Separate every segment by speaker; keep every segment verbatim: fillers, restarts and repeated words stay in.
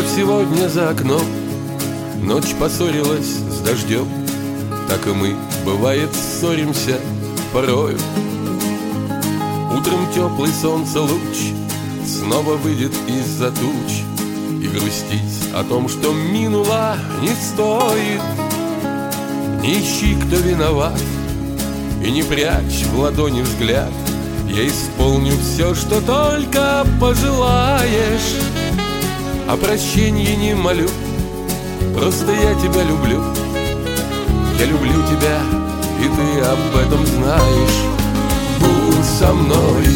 Speaker 1: Вновь сегодня за окном ночь поссорилась с дождем. Так и мы, бывает, ссоримся порою. Утром теплый солнце луч снова выйдет из-за туч, и грустить о том, что минуло, не стоит. Не ищи, кто виноват, и не прячь в ладони взгляд. Я исполню все, что только пожелаешь. О прощении не молю, просто я тебя люблю. Я люблю тебя, и ты об этом знаешь. Будь со мной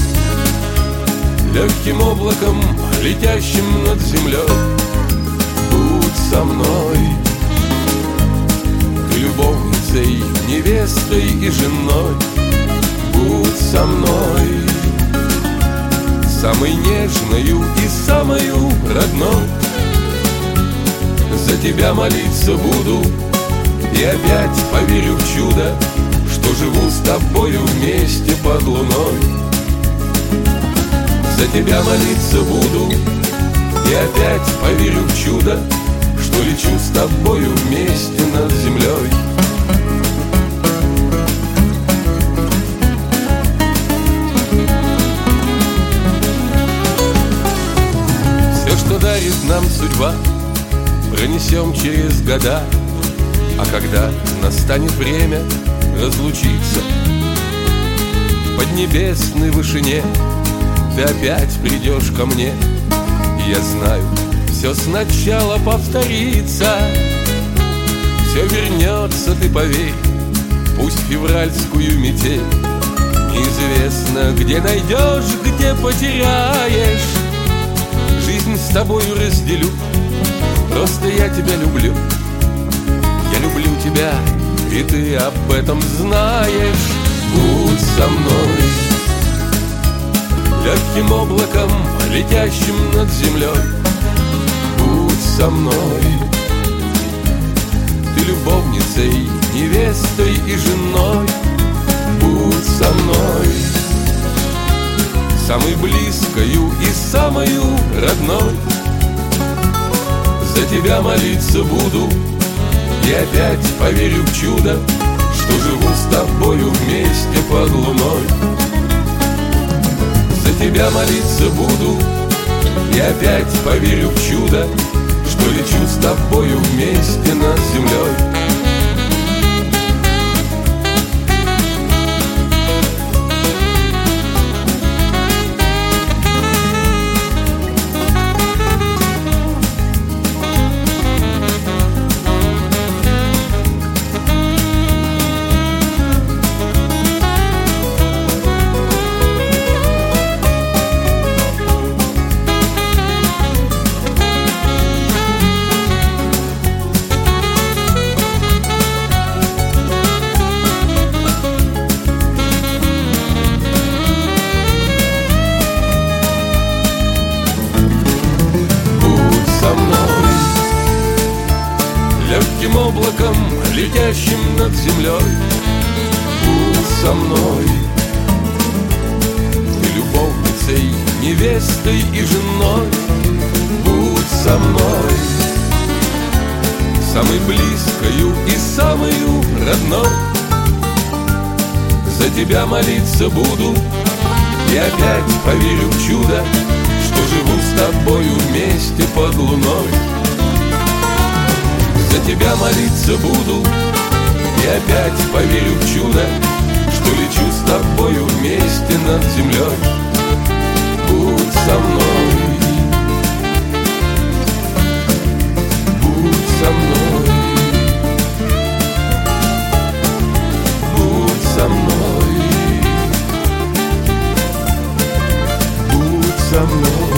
Speaker 1: легким облаком, летящим над землей. Будь со мной ты любовницей, невестой и женой. Будь со мной самой нежною и самою родной. За тебя молиться буду и опять поверю в чудо, что живу с тобою вместе под луной. За тебя молиться буду и опять поверю в чудо, что лечу с тобою вместе над землей. Все, что дарит нам судьба, пронесем через года. А когда настанет время разлучиться, в поднебесной вышине ты опять придешь ко мне. И я знаю, все сначала повторится. Все вернется, ты поверь, пусть февральскую метель. Неизвестно, где найдешь, где потеряешь. Жизнь с тобою разделю, просто я тебя люблю. Я люблю тебя, и ты об этом знаешь. Будь со мной легким облаком, летящим над землей. Будь со мной ты любовницей, невестой и женой. Будь со мной самой близкою и самою родной. За тебя молиться буду и опять поверю в чудо, что живу с тобою вместе под луной. За тебя молиться буду и опять поверю в чудо, что лечу с тобою вместе над землей. Легким облаком, летящим над землей. Будь со мной ты любовницей, невестой и женой. Будь со мной самой близкою и самою родной. За тебя молиться буду и опять поверю в чудо, что живу с тобою вместе под луной. За тебя молиться буду и опять поверю в чудо, что лечу с тобою вместе над землей. Будь со мной, будь со мной, будь со мной, будь со мной.